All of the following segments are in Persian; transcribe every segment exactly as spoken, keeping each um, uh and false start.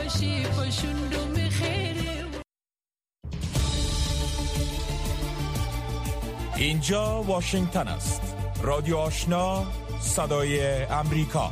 باشی خوشوندو خیره. اینجا واشنگتن است. رادیو آشنا، صدای امریکا.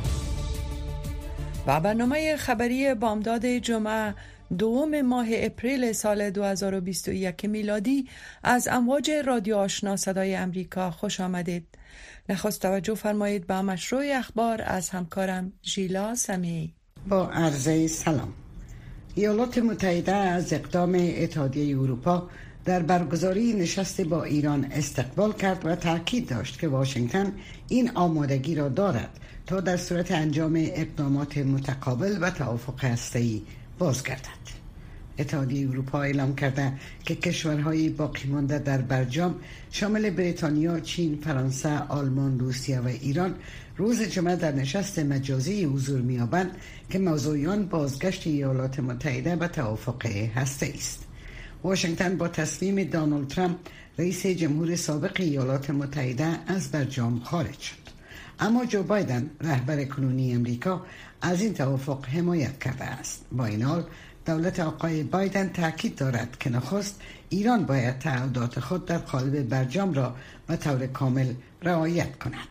و برنامه خبری بامداد جمعه دوم ماه اپریل سال دو هزار و بیست و یک میلادی از امواج رادیو آشنا صدای امریکا خوش آمدید. نخست توجه فرمایید به مشروع اخبار از همکارم ژیلا سمیعی. با عرض سلام. ایالات متحده از اقدام اتحادیه اروپا در برگزاری نشست با ایران استقبال کرد و تاکید داشت که واشنگتن این آمادگی را دارد تا در صورت انجام اقدامات متقابل و توافق هسته‌ای بازگردد. اتحادیه اروپا اعلام کرده که کشورهای باقی مانده در برجام شامل بریتانیا، چین، فرانسه، آلمان، روسیه و ایران روز جمعه در نشست مجازی حضور می‌یابند که موضوع آن بازگشت ایالات متحده به توافق هسته‌ای است. واشنگتن با تصمیم دونالد ترامپ رئیس جمهور سابق ایالات متحده از برجام خارج شد، اما جو بایدن رهبر کنونی امریکا از این توافق حمایت کرده است. با این حال دولت آقای بایدن تاکید دارد که نخست ایران باید تعهدات خود در قالب برجام را به طور کامل رعایت کند.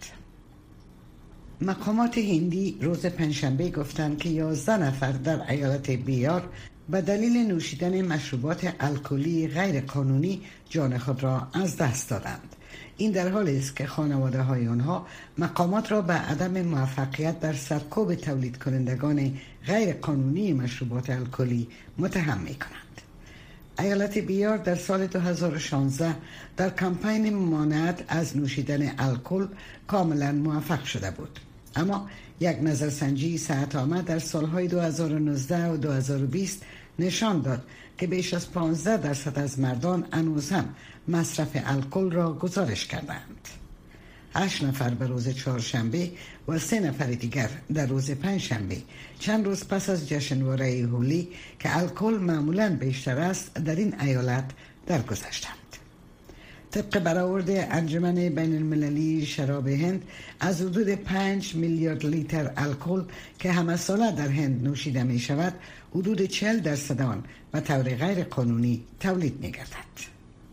مقامات هندی روز پنجشنبه گفتند که یازده نفر در ایالت بیار به دلیل نوشیدن مشروبات الکلی غیر قانونی جان خود را از دست دادند. این در حالی است که خانواده های آنها مقامات را به عدم موفقیت در سرکوب تولید کنندگان غیر قانونی مشروبات الکلی متهم می کنند. ایالت بیار در سال دو هزار و شانزده در کمپین ممانعت از نوشیدن الکل کاملا موفق شده بود، اما یک نظرسنجی صحت عامه در سالهای دو هزار و نوزده و دو هزار و بیست نشان داد که بیش از پانزده درصد از مردان هنوز هم مصرف الکل را گزارش کردند. هشت نفر به روز چهارشنبه و سه نفر دیگر در روز پنجشنبه، چند روز پس از جشنواره هولی که الکل معمولاً بیشتر است، در این ایالت درگذشتند. طبق برآورد انجمن بین المللی شراب هند، از حدود پنج میلیارد لیتر الکل که همه ساله در هند نوشیده می شود، حدود چهل درصد آن به طور غیر قانونی تولید می گردد.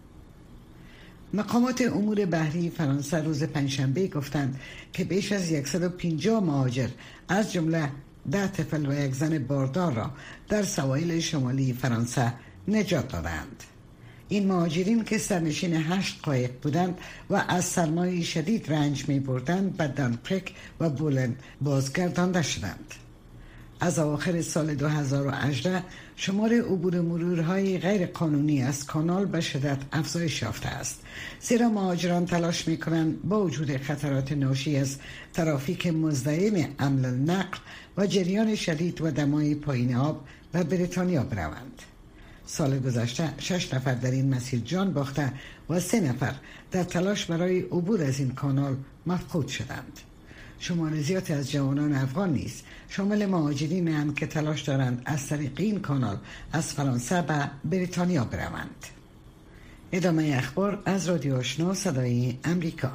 مقامات امور بحری فرانسه روز پنجشنبه گفتند که بیش از صد و پنجاه مهاجر از جمله ده طفل و یک زن باردار را در سواحل شمالی فرانسه نجات دادند. این مهاجرین که سرنشین هشت قایق بودند و از سرمای شدید رنج می بردند به دانکرک و بولن بازگردانده شدند. از اواخر سال دو هزار و هجده شمار عبور مرورهای غیر قانونی از کانال به شدت افزایش یافته است، زیرا مهاجران تلاش می کنند با وجود خطرات ناشی از ترافیک مزدحم حمل نقل و جریان شدید و دمای پایین آب به بریتانیا بروند. سال گذشته شش نفر در این مسیر جان باخته و سه نفر در تلاش برای عبور از این کانال مفقود شدند. شمار زیادی از جوانان افغان نیز شامل مهاجرین هم که تلاش دارند از طریق این کانال از فرانسه به بریتانیا بروند. ادامه اخبار از رادیو آشنا صدای امریکا.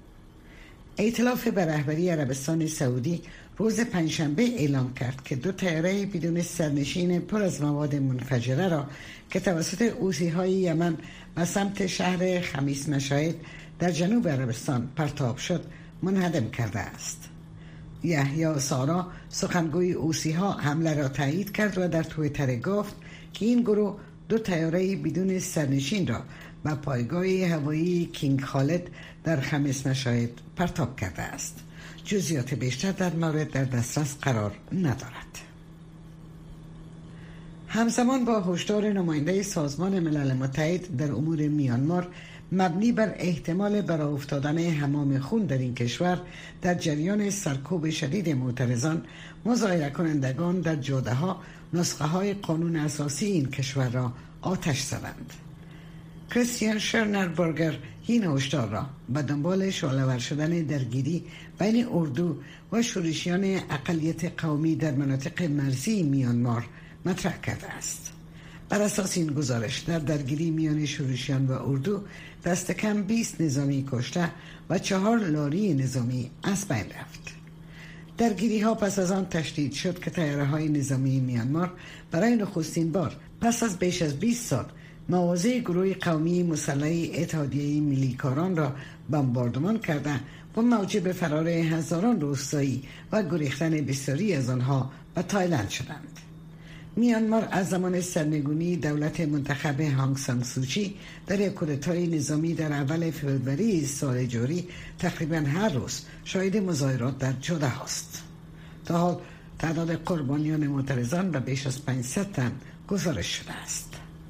ائتلاف به رهبری عربستان سعودی روز پنجشنبه اعلام کرد که دو طیاره بدون سرنشین پر از مواد منفجره را که توسط حوثی‌های یمن به سمت شهر خمیس مشاهد در جنوب عربستان پرتاب شد منهدم کرده است. یحیی سارا سخنگوی حوثی‌ها حمله را تایید کرد و در توییتر گفت که این گروه دو طیاره بدون سرنشین را به پایگاه هوایی کینگ خالد در خمیس مشاهد پرتاب کرده است. جزئیات بیشتر در مورد در دسترس قرار ندارد. همزمان با هشدار نماینده سازمان ملل متحد در امور میانمار مبنی بر احتمال برآ افتادن حمام خون در این کشور در جریان سرکوب شدید معترضان، مظاهره کنندگان در جاده‌ها نسخه های قانون اساسی این کشور را آتش زدند. کریستیان شرنربرگر این هشدار را به دنبال شعله‌ور شدن درگیری بین اردو و شورشیان اقلیت قومی در مناطق مرزی میانمار مطرح کرده است. بر اساس این گزارش در درگیری میان شورشیان و اردو دست کم بیست نظامی کشته و چهار لاری نظامی از بین رفت. درگیری ها پس از آن تشدید شد که تیاره های نظامی میانمار برای نخستین بار پس از بیش از بیست سال مواضع گروه قومی مسلح اتحادیه ملیکاران را بمباردمان کردند و موجب فرار هزاران روستایی و گریختن بسیاری از آنها به تایلند شدند. میانمار از زمان سرنگونی دولت منتخب هانگ سان سوچی در یک کودتای نظامی در اول فوریه سال جاری تقریبا هر روز شاهد مظاهرات در جده هاست. تا حال تعداد قربانیان معترضان به بیش از پانصد تن گزارش شده است.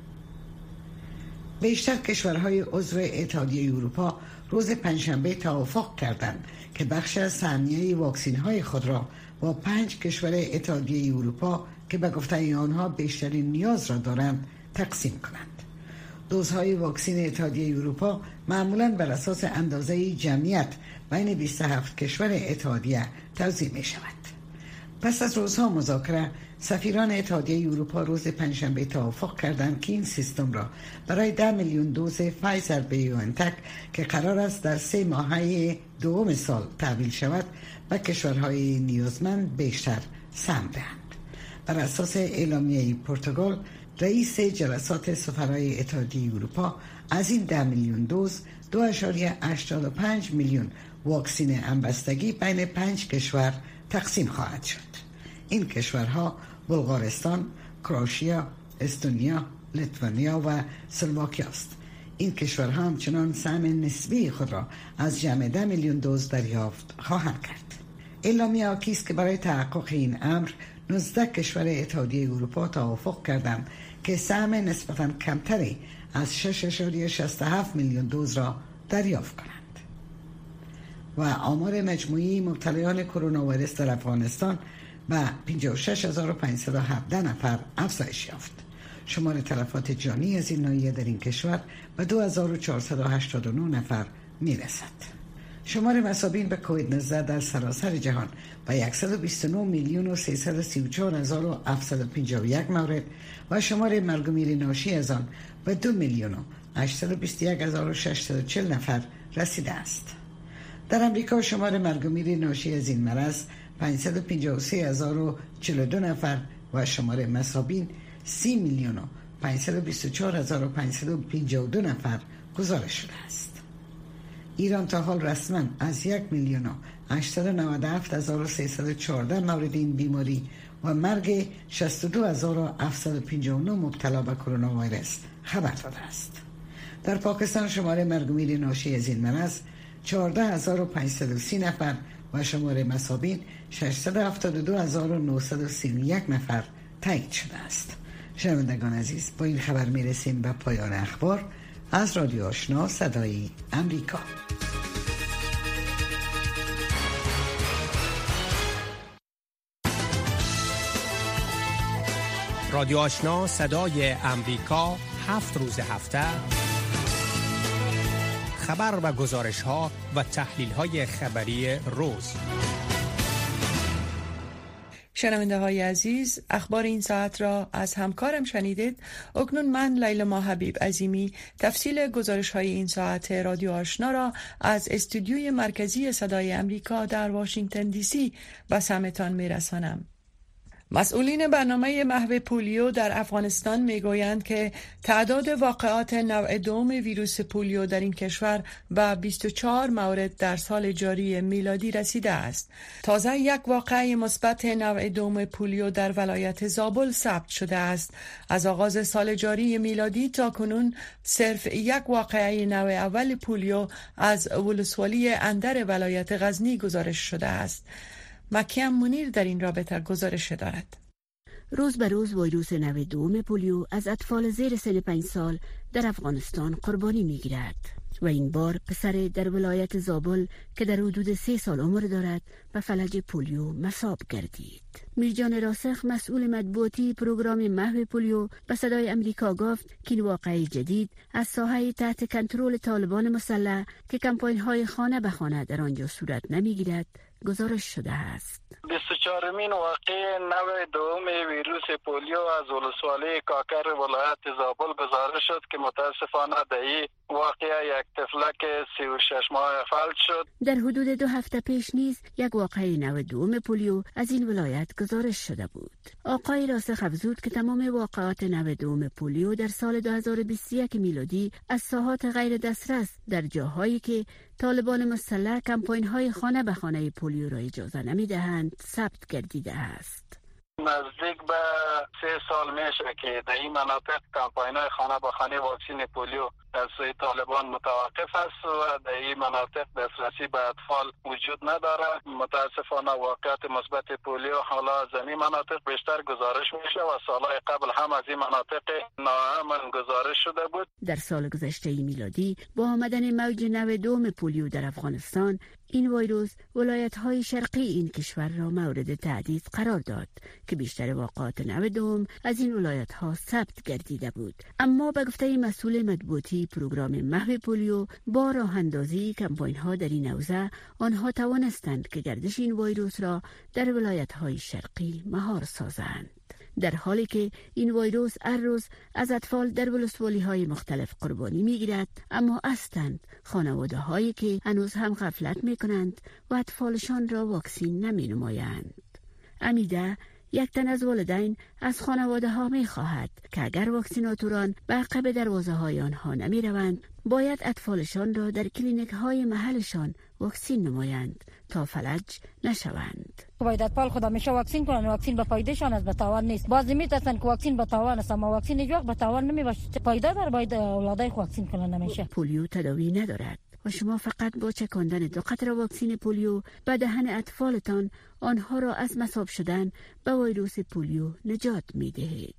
بیشتر کشورهای عضو اتحادیه اروپا روز پنجشنبه توافق کردند که بخش از سهمیه واکسین های خود را با پنج کشور اتحادیه اروپا که به گفته آنها بیشترین نیاز را دارند تقسیم کنند. دوزهای واکسین اتحادیه اروپا معمولاً بر اساس اندازه جمعیت بین بیست و هفت کشور اتحادیه توزیع می شود. پس از روزها مذاکره، سفیران اتحادیه اروپا روز پنجشنبه توافق کردند که این سیستم را برای ده میلیون دوز فایزر بیوانتک که قرار است در سه ماهه دوم سال تحویل شود و کشورهای نیازمند بیشتر سهم دهند. بر اساس اعلامیه پرتغال، رئیس جلسات سفرای اتحادیه اروپا از این ده میلیون دوز دو اشاریه هشتاد و پنج میلیون واکسین همبستگی بین پنج کشور تقسیم خواهد شد. این کشورها بلغارستان، کرواتیا، استونیا، لیتوانیا و اسلواکیا است. این کشورها همچنان سهم نسبی خود را از جمع ده میلیون دوز دریافت خواهند کرد. اعلامیه آکی است که برای تحقق این امر نوزده کشور اتحادیه اروپا توافق کردند که سهم نسبتاً کمتری از شش اشاریه شصت و هفت میلیون دوز را دریافت کنند. و آمار مجموعی مبتلایان کرونا ویروس در افغانستان به پنجاه و شش هزار و پانصد و هفده نفر افزایش یافت. شمار تلفات جانی از این ناحیه در این کشور به دو هزار و چهارصد و هشتاد و نه نفر میرسد. شمار مصابین به کووید نوزده در سراسر جهان به صد و بیست و نه میلیون و سیصد و سی و چهار هزار و هفتصد و پنجاه و یک مورد و شمار مرگ و میر ناشی از آن به دو میلیون و هشتصد و بیست و یک هزار و ششصد و چهل نفر رسیده است. در امریکا شمار مرگ و میر ناشی از این مرض پانصد و پنجاه و سه هزار و چهل و دو نفر و شمار مصابین سی میلیون و پانصد و بیست و چهار هزار و پانصد و پنجاه و دو نفر گزارش شده است. ایران تا حال رسما از یک میلیون و هشتصد و نود و هفت هزار و سیصد و چهارده مورد این بیماری و مرگ شصت و دو هزار و هفتصد و پنجاه و نه مبتلا به کرونا ویروس خبر داده است. در پاکستان شمار مرگ و میر ناشی از این مرض چهارده هزار و پانصد و سی نفر و شمار مصابین ششصد و هفتاد و دو هزار و نهصد و سی و یک نفر تایید شده است. شنوندگان عزیز، با این خبر میرسیم به پایان اخبار از رادیو آشنا صدای امریکا. رادیو آشنا صدای امریکا، هفت روز هفته خبر و گزارش ها و تحلیل های خبری روز. شنونده های عزیز، اخبار این ساعت را از همکارم شنیدید. اکنون من لیلا ما حبیب عظیمی تفصیل گزارش های این ساعت رادیو آشنا را از استودیوی مرکزی صدای امریکا در واشنگتن دی سی به سمعتان میرسانم. مسئولین برنامه محو پولیو در افغانستان میگویند که تعداد واقعات نوع دوم ویروس پولیو در این کشور به بیست و چهار مورد در سال جاری میلادی رسیده است. تازه یک واقعه مثبت نوع دوم پولیو در ولایت زابل ثبت شده است. از آغاز سال جاری میلادی تا کنون صرف یک واقعه نوع اول پولیو از ولسوالی اندر ولایت غزنی گزارش شده است. مکیم منیر در این رابطه گزارش دارد. روز به روز ویروس نوع دوم پولیو از اطفال زیر سن پنج سال در افغانستان قربانی می گیرد و این بار پسر در ولایت زابل که در حدود سه سال عمر دارد به فلج پولیو مصاب گردید. میرجان راسخ مسئول مطبوعاتی پروگرام محو پولیو به صدای امریکا گفت که این واقعه جدید از ساحه تحت کنترل طالبان مسلح که کمپاین های خانه به خانه در آنجا صورت نمی گیرد گزارش شده است. بیست و چهارمین واقعه نوع دوم ویروس پولیو از ولسوالی کاکر ولایت زابل گزارش شد که متاسفانه در این واقعه یک طفلک سی و شش ماه فلج شد. در حدود دو هفته پیش نیز یک واقعه نوع دوم پولیو از این ولایت گزارش شده بود. آقای راسخ افزود که تمام واقعات نوع دوم پولیو در سال دو هزار و بیست و یک میلادی از ساحات غیر دسترس در جاهایی که طالبان مسلح کمپاین‌های خانه به خانه پولیو را اجازه نمی‌دهند ثبت گردیده است. نزدیک به سه سال میشه که در این مناطق کمپاین‌های خانه به خانه واکسین پولیو از سوی طالبان متوقف است و در این مناطق دسترسی به اطفال وجود نداره. متاسفانه واقعات مثبت پولیو حالا از این مناطق بیشتر گزارش میشه و سالهای قبل هم از این مناطق ناامن گزارش شده بود. در سال گذشته میلادی با آمدن موج نو دوم پولیو در افغانستان، این ویروس ولایت‌های شرقی این کشور را مورد تهدید قرار داد که بیشتر واقعات نو دوم از این ولایت‌ها ثبت گردیده بود. اما به گفته مسئول مطبوعاتی پروگرام محو پولیو، با راه اندازی کمپاین‌ها در این حوزه آنها توانستند که گردش این ویروس را در ولایت‌های شرقی مهار سازند. در حالی که این ویروس هر روز از اطفال در ولسوالی‌های مختلف قربانی می‌گیرد، اما هستند خانواده‌هایی که هنوز هم غفلت می‌کنند و اطفالشان را واکسین نمی‌نمایند. امیده، یک تن از والدین از خانواده ها می خواهد که اگر واکسیناتوران به عقب دروازه های آنها نمی روند، باید اطفالشان را در کلینیک های محلشان واکسین نمایند تا فلج نشوند. باید اطفال خود همیشه واکسین کنند. واکسین به فایدهشان است، به تاوان نیست. بعضی میترسند که واکسین به تاوان است، اما واکسین هیچ وقت به تاوان نمیباشه. پایدار داره، باید اولادای واکسین کنند همیشه. پولیو تداوی ندارد و شما فقط با چکاندن دو قطره واکسین پولیو به دهن اطفالتان آنها را از مصاب شدن به ویروس پولیو نجات می دهید.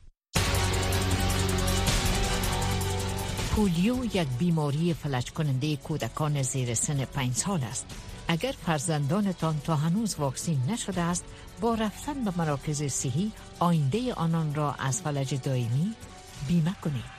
پولیو یک بیماری فلج کننده کودکان زیر سن پنج سال است. اگر فرزندانتان تا هنوز واکسین نشده است، با رفتن به مراکز صحی آینده آنان را از فلج دائمی بیمه کنید.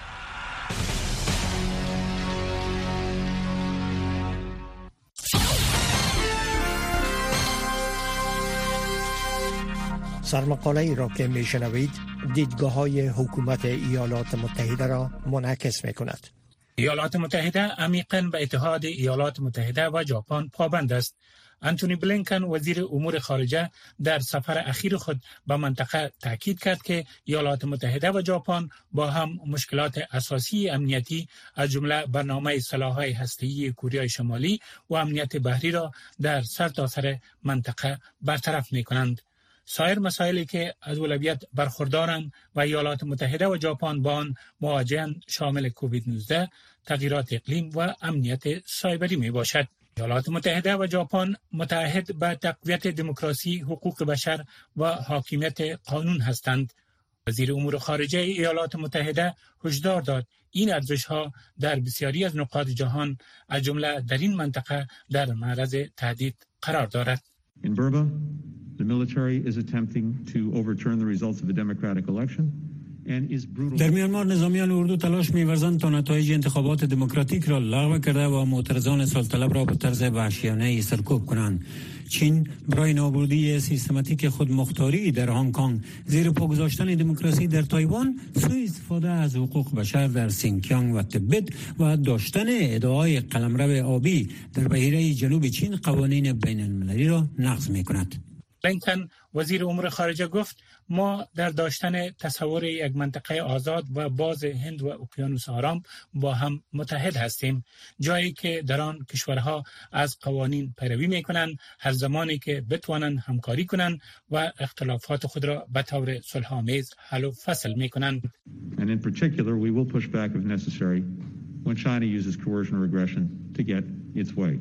سرمقاله ای را که می شنوید دیدگاه های حکومت ایالات متحده را منعکس می کند. ایالات متحده عمیقاً به اتحاد ایالات متحده و ژاپن پابند است. انتونی بلینکن وزیر امور خارجه در سفر اخیر خود به منطقه تاکید کرد که ایالات متحده و ژاپن با هم مشکلات اساسی امنیتی از جمله برنامه سلاح‌های هسته‌ای کره شمالی و امنیت بحری را در سرتاسر منطقه برطرف می‌کنند. سایر مسائلی که از اولویت برخوردارند و ایالات متحده و ژاپن با آن مواجهند شامل کووید نوزده، تغییرات اقلیم و امنیت سایبری می باشد. ایالات متحده و ژاپن متعهد به تقویت دموکراسی، حقوق بشر و حاکمیت قانون هستند. وزیر امور خارجه ایالات متحده هشدار داد این ارزش‌ها در بسیاری از نقاط جهان از جمله در این منطقه در معرض تهدید قرار دارد. In Burma, the military is attempting to overturn the results of a democratic election and is brutal. در میانمار نظامیان اردو تلاش می‌ورزند تا نتایج انتخابات دموکراتیک را لغو کرده و معترضان سلطنت را به طرز وحشیانه سرکوب کنند. چین برای نابودی سیستماتیک خودمختاری در هنگ کنگ، زیر پا گذاشتن دموکراسی در تایوان، سوء استفاده از حقوق بشر در سینکیانگ و تبت و داشتن ادعای قلمرو آبی در بحیره جنوب چین قوانین بین المللی را نقض می‌کند. بلینکن وزیر امور خارجه گفت ما در داشتن تصور یک منطقه آزاد و باز هند و اقیانوس آرام با هم متحد هستیم، جایی که در آن کشورها از قوانین پیروی میکنند هر زمانی که بتوانند همکاری کنند و اختلافات خود را به طور صلح‌آمیز حل و فصل میکنند. And in particular we will push back if necessary when China uses coercion or aggression to get its way.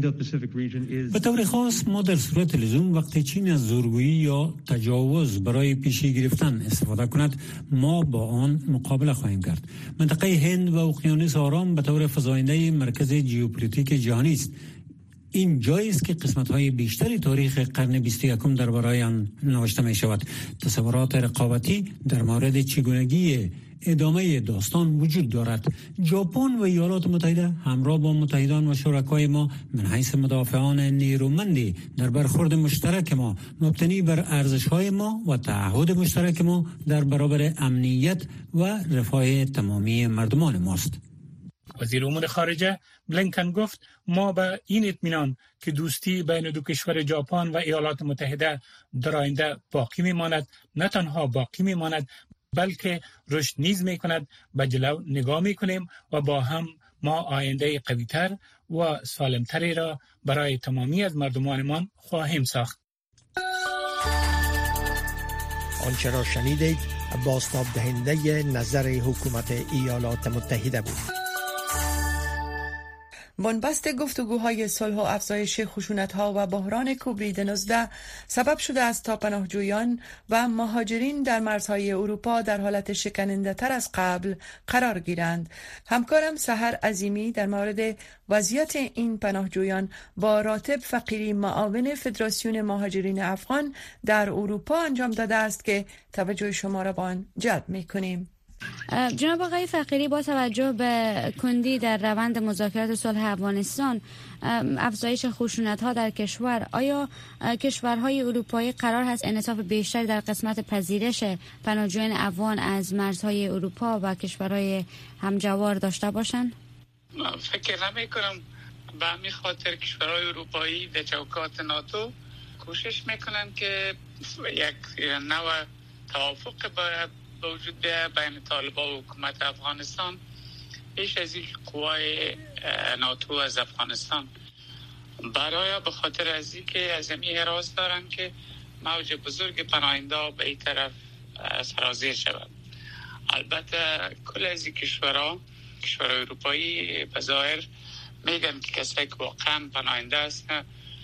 به طور خاص ما در صورت لزوم وقتی چین از زورگویی یا تجاوز برای پیشی گرفتن استفاده کند، ما با آن مقابله خواهیم کرد. منطقه هند و اقیانوس آرام به طور فزاینده مرکز ژئوپلیتیک جهانی است. این جایی است که قسمت‌های بیشتری تاریخ قرن بیست و یکم درباره آن نوشته می‌شود. تصورات رقابتی در مورد چگونگی ادامه داستان وجود دارد. ژاپن و ایالات متحده همراه با متحدان و شرکای ما من حیث مدافعان نیرومندی در برخورد مشترک ما مبتنی بر ارزش‌های ما و تعهد مشترک ما در برابر امنیت و رفاه تمامی مردمان ماست. وزیر امور خارجه بلینکن گفت ما به این اطمینان که دوستی بین دو کشور ژاپن و ایالات متحده در آینده باقی میماند، نه تنها باقی میماند بلکه رشد نیز میکند، به جلو نگاه میکنیم و با هم ما آینده قوی‌تر و سالمتری را برای تمامی از مردمانمان خواهیم ساخت. آنچه را شنیدید بازتاب دهنده نظر حکومت ایالات متحده بود. بنبست گفتگوهای صلح و افزایش خشونت‌ها و بحران کووید نوزده سبب شده است تا پناهجویان و مهاجرین در مرزهای اروپا در حالت شکننده‌تر از قبل قرار گیرند. همکارم سحر عظیمی در مورد وضعیت این پناهجویان با راتب فقیری، معاون فدراسیون مهاجرین افغان در اروپا انجام داده است که توجه شما را به آن جلب می‌کنیم. جناب آقای فقیری، با توجه به کندی در روند مذاکرات صلح افغانستان، افزایش خشونت‌ها در کشور، آیا کشورهای اروپایی قرار هست انعطاف بیشتری در قسمت پذیرش پناهجویان افغان از مرزهای اروپا و کشورهای همجوار داشته باشند؟ فکر نمی کنم. به همین خاطر کشورهای اروپایی در چوکات ناتو کوشش میکنن که یک نوع توافق باید به وجود بیاید بین طالبان و حکومت افغانستان. پیش از این قوای ناتو از افغانستان برای به خاطر از این که از این اراز دارن که موج بزرگ پناهنده به این طرف سرازیر شود. البته کل از این کشورها کشورهای اروپایی به ظاهر میگن که کسایی که واقعا پناهنده هستن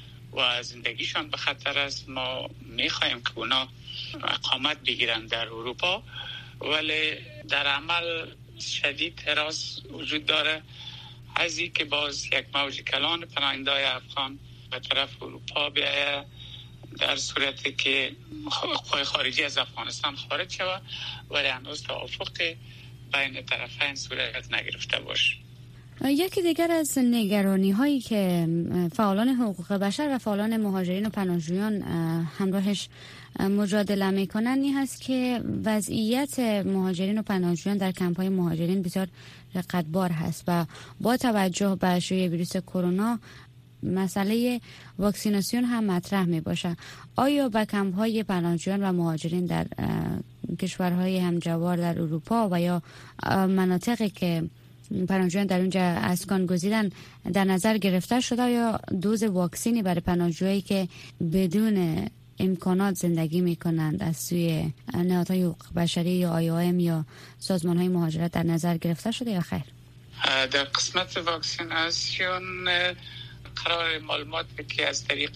و زندگیشان به خطر است، ما میخوایم که اونا اقامت بگیرن در اروپا، ولی در عمل شدید حراس وجود داره از این که باز یک موج کلان پناهنده‌های افغان به طرف اروپا بیاید، در صورتی که قوای خارجی از افغانستان خارج شود ولی هنوز توافق بین طرفین صورت نگرفته باشه. یکی دیگر از نگرانی هایی که فعالان حقوق بشر و فعالان مهاجرین و پناهجویان همراهش مجادله میکنن این هست که وضعیت مهاجرین و پناهجویان در کمپ های مهاجرین بسیار رقتبار هست و با توجه به شیوع ویروس کرونا مسئله واکسیناسیون هم مطرح می باشه. آیا به کمپ های پناهجویان و مهاجرین در کشورهای همجوار در اروپا و یا مناطقی که پناهجویان در اونجا اسکان گزیدن در نظر گرفته شده یا دوز واکسینی برای پناهجویی که بدون امکانات زندگی میکنند از سوی نهادهای حقوق بشری یا آی او ام یا سازمانهای مهاجرت در نظر گرفته شده یا خیر؟ در قسمت واکسیناسیون قرار معلومات که از طریق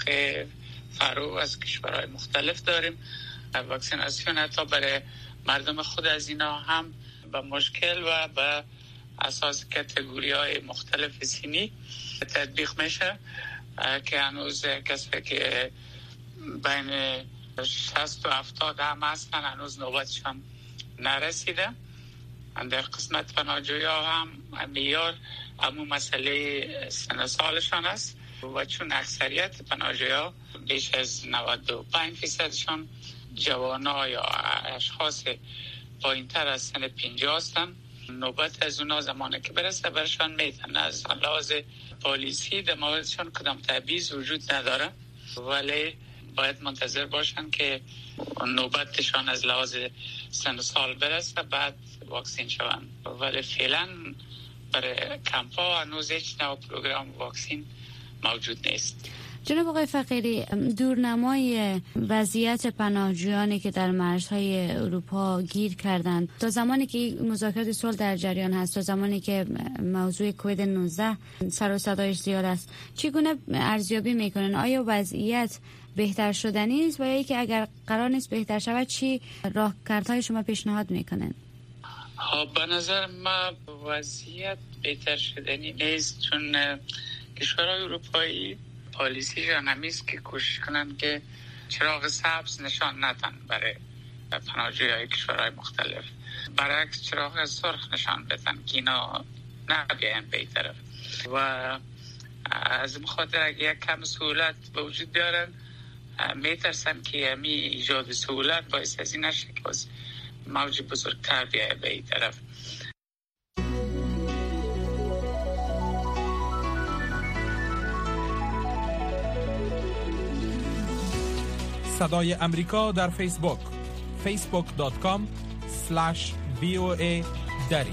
فرو از کشورهای مختلف داریم. واکسیناسیون حتی برای مردم خود از اینا هم با مشکل و با اساس کاتگوری های مختلف سنی تطبیق میشه که هنوز کسی که بین شصت و هفتاد هم هستن هنوز نوبتشان نرسیده. در قسمت پناهجویی هم معیار همون مسئله سن سالشان است و چون اکثریت پناهجویی بیش از نود و پنج فیصدشان جوانا یا اشخاص پایین تر از سن پنجاه هستن، نوبت از اونا زمانی که برسه برشان میتن. از لحاظ پالیسی در موردشان کدام تبعیض وجود نداره ولی باید منتظر باشن که نوبتشان از لحاظ سن و سال برسه بعد واکسین شون. ولی فعلا برای کمپا هنوز هیچ نوع پروگرام واکسین موجود نیست. جناب آقای فقیری، دورنمای وضعیت پناهجویانی که در مرزهای اروپا گیر کردند تا زمانی که مذاکرات صلح در جریان هست، تا زمانی که موضوع کووید نوزده سر و صدایش زیاد است، چگونه ارزیابی میکنن؟ آیا وضعیت بهتر شدنی است و یا اینکه اگر قرار نیست بهتر شود چی راهکردهای شما پیشنهاد میکنن؟ به نظر ما وضعیت بهتر شدنی نیست، چون کشورهای اروپایی پالیسیشان همیست که کوشش کنند که چراغ سبز نشان ندن برای پناهجویان کشورهای مختلف، برعکس چراغ سرخ نشان بدن که اینا نبیاین به این طرف. و از این خاطر اگه یک کم سهولت به وجود بیارن، میترسن که همی ایجاد سهولت باعث از این نشه که باز موج بزرگتر بیایه به این طرف. صدای امریکا در فیسبوک فیسبوک دات کام اسلش وی او ای دری.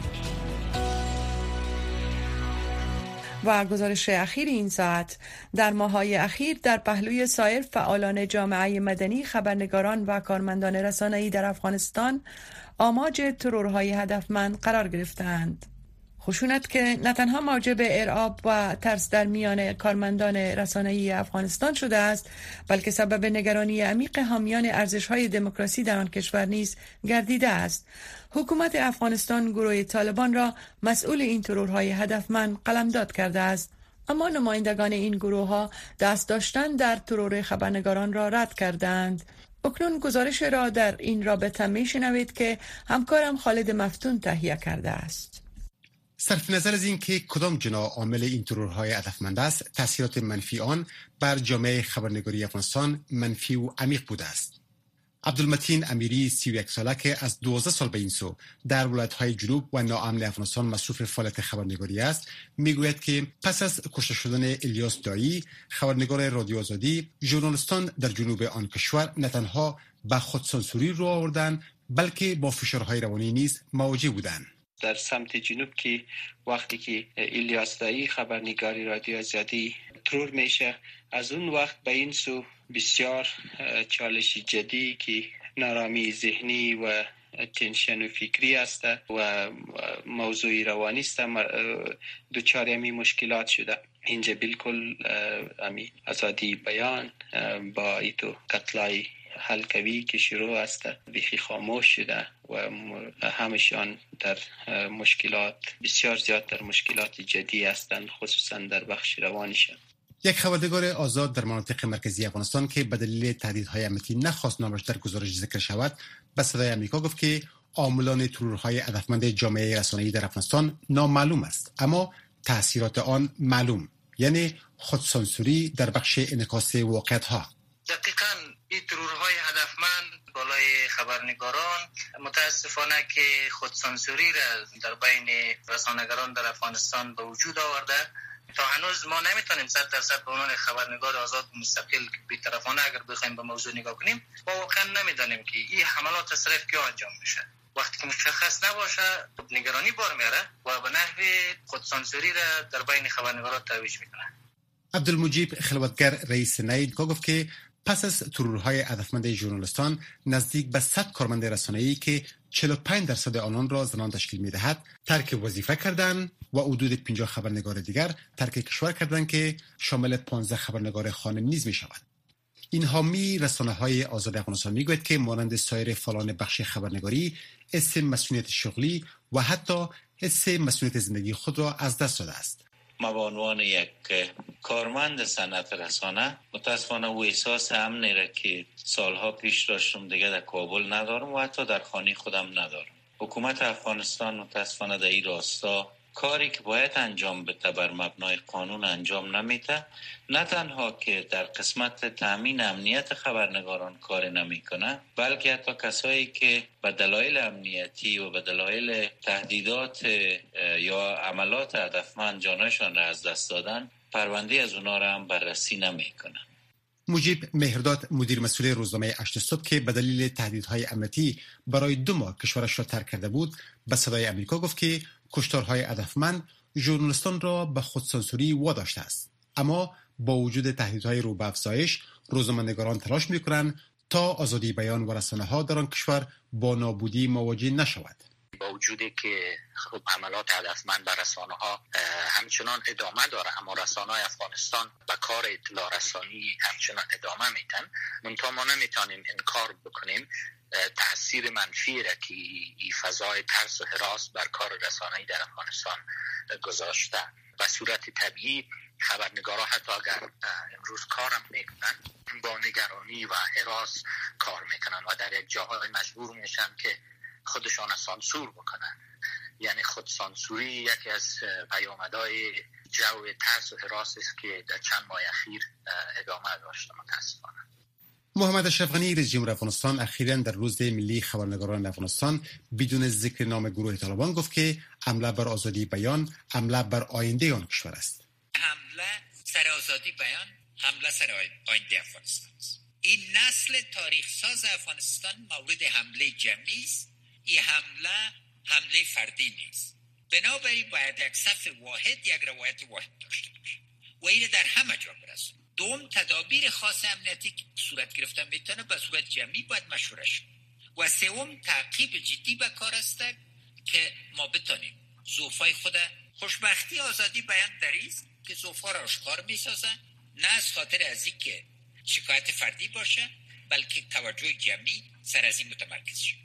و گزارش اخیر این ساعت: در ماه‌های اخیر در پهلوی سایر فعالان جامعه مدنی، خبرنگاران و کارمندان رسانه‌ای در افغانستان آماج ترورهای هدفمند قرار گرفتند. خشونت که نه تنها موجب ارعاب و ترس در میان کارمندان رسانه‌ای افغانستان شده است، بلکه سبب نگرانی عمیق حامیان ارزش‌های دموکراسی در آن کشور نیز گردیده است. حکومت افغانستان گروه طالبان را مسئول این ترورهای هدفمند قلمداد کرده است، اما نمایندگان این گروه‌ها دست داشتن در ترور خبرنگاران را رد کردند. اکنون گزارش را در این رابطه میشنوید که همکارم خالد مفتون تهیه کرده است. صرف نظر از این که کدام جناح عامل این ترورهای هدفمند است، تاثیرات منفی آن بر جامعه خبرنگاری افغانستان منفی و عمیق بوده است. عبدالمتین امیری، سی و یک ساله که از دوازده سال به این سو در ولایت‌های جنوب و ناامن افغانستان مصروف فعالیت خبرنگاری است، میگوید که پس از کشته شدن الیاس دایی، خبرنگار رادیو آزادی، ژورنالیستان در جنوب آن کشور نه تنها به خودسانسوری رو آوردند، بلکه با فشارهای روانی نیز مواجه بودند. در سمت جنوب که وقتی که الیاس دایی خبرنگاری رادیو آزادی ترور میشه، از اون وقت به این سو بسیار چالش جدی که نارامی ذهنی و تنشن و فکری است و موضوع روانی است، دوچار امی مشکلات شده. اینجا بالکل امی آزادی بیان با ایتو قتلای حلقوی که شروع است بیخی خاموش شده و همشان در مشکلات بسیار زیاد در مشکلات جدی هستند، خصوصا در بخش روانیشان. یک خبرنگار آزاد در مناطق مرکزی افغانستان که به دلیل تهدیدهای امنیتی نخواست نامش در گزارش ذکر شود، به صدای آمریکا گفت که عاملان ترورهای هدفمند جامعه رسانه‌ای در افغانستان نامعلوم است، اما تاثیرات آن معلوم، یعنی خودسانسوری در بخش انعکاس واقعیت‌ها. دقیقاً این ترورهای هدفمند بالای خبرنگاران متاسفانه که خودسانسوری را در بین رسانه‌گران در افغانستان به وجود آورده. تا هنوز ما نمیتونیم صد درصد به عنوان خبرنگار آزاد مستقل بی‌طرفانه اگر بخوایم به موضوع نگاه کنیم، ما واقعا نمیدانیم که این حملات صرف که انجام میشه. وقتی که مشخص نباشه نگرانی بار میاره و به نحو خودسانسوری را در بین خبرنگاران ترویج میکنه. عبدالمجیب خلوتگر رئیس نیید گفت که پس از ترورهای هدفمند ژورنالیستان نزدیک به صد کارمند رسانه‌ای که چهل و پنج درصد آنان را زنان تشکیل می‌دهد ترک وظیفه کردند و حدود پنجاه خبرنگار دیگر ترک کشور کردند که شامل پانزده خبرنگار خانم نیز می‌شود. این حامی رسانه‌های آزاد افغانستان میگوید که مانند سایر فعالان بخش خبرنگاری حس مسئولیت شغلی و حتی حس مسئولیت زندگی خود را از دست داده است. ما به عنوان یک کارمند صنعت رسانه متاسفانه او احساس امنی را که سالها پیش داشتم دیگه در کابل ندارم و حتی در خانه خودم ندارم. حکومت افغانستان متاسفانه در این راستا کاری که باید انجام بده بر مبنای قانون انجام نمیده. نه تنها که در قسمت تامین امنیت خبرنگاران کار نمیکنه، بلکه حتی کسایی که به دلایل امنیتی و به دلایل تهدیدات یا عملات هدفمند جانشان را از دست دادن، پرونده از اونا را هم بررسی نمیکنه. مجیب مهرداد، مدیر مسئول روزنامه هشت صبح که به دلیل تهدیدهای امنیتی برای دو ماه کشورش را ترک کرده بود، به صدای آمریکا گفت که کشتارهای هدفمند ژورنالیستان را به خودسانسوری واداشته است، اما با وجود تهدیدهای رو به افزایش، روزنامه‌نگاران تلاش می‌کنند تا آزادی بیان و رسانه‌ها در آن کشور با نابودی مواجه نشود. با وجودی که خب عملات هدفمند بر رسانه‌ها همچنان ادامه داره، اما رسانه‌های افغانستان به کار اطلاع رسانی همچنان ادامه میدن. منتها ما نمیتونیم انکار بکنیم تأثیر منفی را که این فضای ترس و هراس بر کار رسانه‌ای در افغانستان گذاشته. و به صورت طبیعی خبرنگارا حتی اگر امروز کارم میکنن با نگرانی و هراس کار میکنن و در یک جاهای مجبور میشن که خودشان سانسور بکنن. یعنی خود سانسوری یکی از پیامدهای جو ترس و هراس است که در چند ماه اخیر ادامه داشته متاسفانه. محمد اشرف غنی رئیس جمهور افغانستان اخیراً در روز ملی خبرنگاران افغانستان بدون ذکر نام گروه طالبان گفت که حمله بر آزادی بیان حمله بر آینده آن کشور است. حمله سر آزادی بیان حمله سر آینده افغانستان است. این نسل تاریخ ساز افغانستان مورد حمله جمعی است. این حمله حمله فردی نیست. بنابراین باید یک صف واحد یک روایت واحد داشته باشه و این در همه جا برسونه. دوم، تدابیر خاص امنیتی که صورت گرفته میتونه به صورت جمعی باید مشوره شد. و سوم، تعقیب جدی به کار است که ما بتونیم ظروفای خود خوشبختی آزادی بیان دری است که ظروفا را آشکار میسازن، نه از خاطر از این که شکایت فردی باشه بلکه توجه جمعی سر از این متمرکز شد.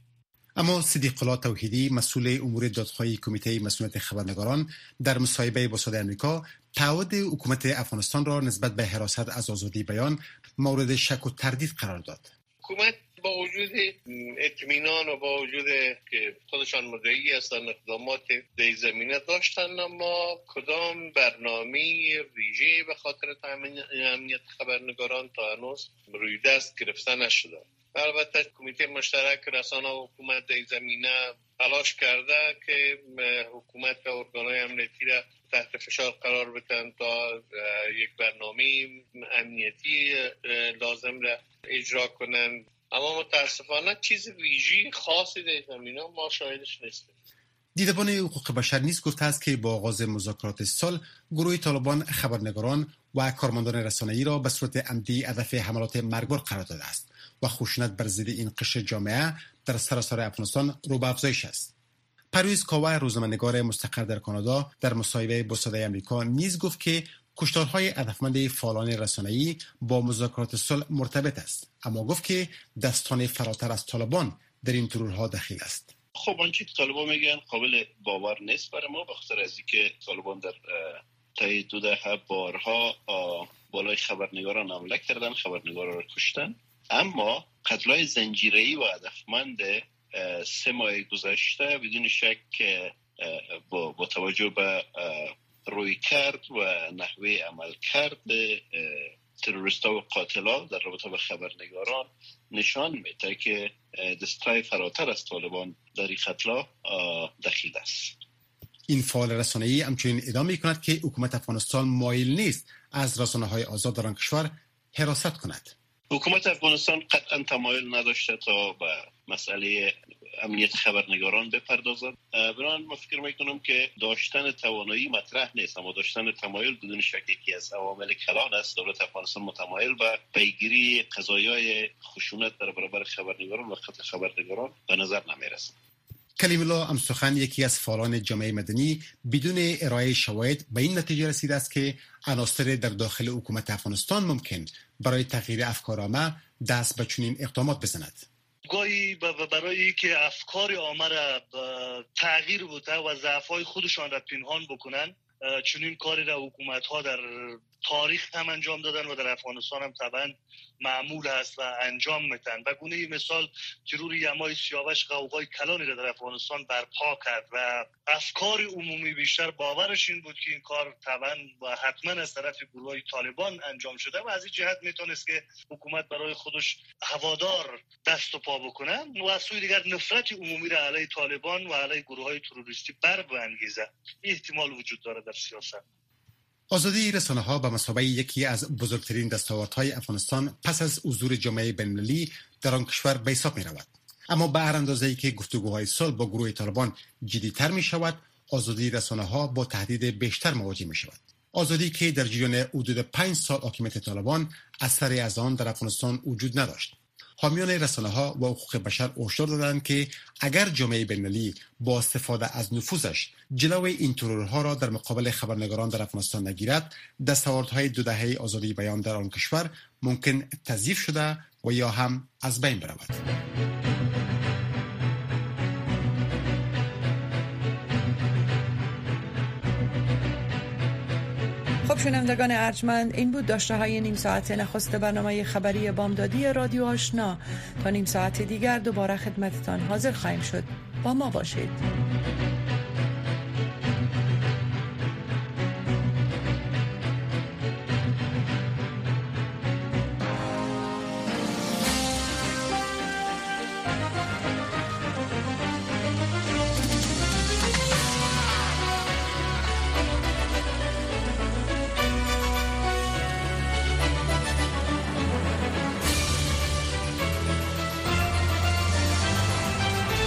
اما صدیق الله توحیدی مسئول امور دادخواهی کمیته مسئولیت خبرنگاران در مصاحبه با صدای آمریکا تعهد حکومت افغانستان را نسبت به حراست از آزادی بیان مورد شک و تردید قرار داد. حکومت با وجود اطمینان و با وجود که خودشان مدعی هستند اقدامات در زمینه داشتن، اما کدام برنامه ویژه به خاطر تامین امنیت خبرنگاران تا هنوز روی دست گرفته نشده. البته کمیته مشترک رسانه و حکومت در زمینه تلاش کرده که حکومت و ارگان‌های امنیتی را تحت فشار قرار بدن تا یک برنامه امنیتی لازم را اجرا کنند، اما متاسفانه چیز ویژی خاصی در زمینه ما شاهدش نیستیم. دیدبان حقوق بشر نیز گفته است که با آغاز مذاکرات سال گروه طالبان خبرنگاران و کارمندان رسانه‌ای را به صورت عمدی هدف حملات مرگبار قرار داده است و خشونت بر ضد این قشر جامعه در سراسر افغانستان رو به افزایش است. پرویز کاوه روزنامه‌نگار مستقر در کانادا در مصاحبه با صدای آمریکا نیز گفت که کشتارهای هدفمند فعالان رسانه‌ای با مذاکرات صلح مرتبط است، اما گفت که دستان فراتر از طالبان در این ترورها دخیل است. خب آنچه که طالبان میگن قابل باور نیست برای ما، بخاطر از اینکه طالبان در طی دو دهه بارها بالای خبرنگاران حمله کردن، خبرنگاران را کشتن، اما قتل‌های زنجیره‌ای و هدفمند سه ماه گذشته بدون شک با, با توجه به روی کرد و نحوه عمل کرد تروریستا و قاتلا در رابطه با خبرنگاران نشان میده که دستای فراتر از طالبان در این قتلا دخیل است. این فعال رسانه‌ای همچنین ادامه می‌کند که حکومت افغانستان مایل نیست از رسانه‌های آزاد در آن کشور حراست کند. حکومت افغانستان قطعا تمایل نداشته تا به مسئله امنیت خبرنگاران بپردازد. برای من فکر میکنم که داشتن توانایی مطرح نیست، اما داشتن تمایل بدون شک یکی از عوامل کلان است. دولت افغانستان متمایل به پیگیری قضایای خشونت در برابر خبرنگاران و قتل خبرنگاران به نظر نمیرسد. کلیم الله امسخن یکی از فعالان جامعه مدنی بدون ارائه شواهد به این نتیجه رسیده است که عناصر در داخل حکومت افغانستان ممکن برای تغییر افکار عامه دست به چنین اقدامات بزند. گاهی برای که افکار عامه را تغییر بده و ضعف‌های خودشان را پنهان بکنن، چنین کاری را حکومت‌ها در تاریخ هم انجام دادن و در افغانستان هم طبعا معمول است و انجام میتن. به گونه مثال ترور یمای سیاوش قوقای کلانی را در افغانستان برپا کرد و افکار عمومی بیشتر باورش این بود که این کار طبعا و حتما از طرف گروه‌های طالبان انجام شده و از این جهت میتونست که حکومت برای خودش هوادار دست و پا بکنه و از سوی دیگر نفرت عمومی را علیه طالبان و علیه گروه‌های تروریستی بر بانگیزه. احتمال وجود داره در سیاست. آزادی رسانه‌ها به مثابه یکی از بزرگترین دستاوردهای افغانستان پس از حضور جامعه بین‌المللی در آن کشور به حساب می‌رود. اما به هر اندازه‌ای که گفتگوهای صلح با گروه طالبان جدی‌تر می‌شود، آزادی رسانه‌ها با تهدید بیشتر مواجه می‌شود. آزادی که در جریان حدود پنج سال حاکمیت طالبان اثری از آن در افغانستان وجود نداشت. حامیان رسانه‌ها و حقوق بشر هشدار دادند که اگر جامعه بین‌المللی با استفاده از نفوذش جلوی این ترورها را در مقابل خبرنگاران در افغانستان نگیرد، دستاوردهای دو دهه آزادی بیان در آن کشور ممکن تضعیف شده و یا هم از بین برود. شنوندگان ارجمند، این بود داشته های نیم ساعت نخست برنامه خبری بامدادی رادیو آشنا. تا نیم ساعت دیگر دوباره خدمتتان حاضر خواهیم شد. با ما باشید.